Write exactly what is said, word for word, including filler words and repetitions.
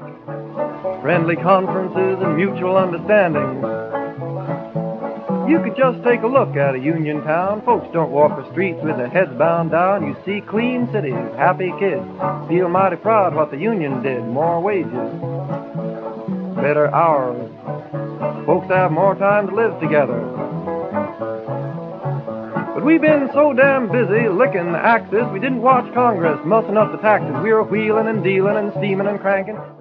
friendly conferences and mutual understanding. You could just take a look at a union town. Folks don't walk the streets with their heads bowed down. You see clean cities, happy kids, feel mighty proud what the union did. More wages, better hours, folks have more time to live together. But we've been so damn busy licking the axis, we didn't watch Congress mussing up the taxes. We were wheeling and dealing and steaming and cranking.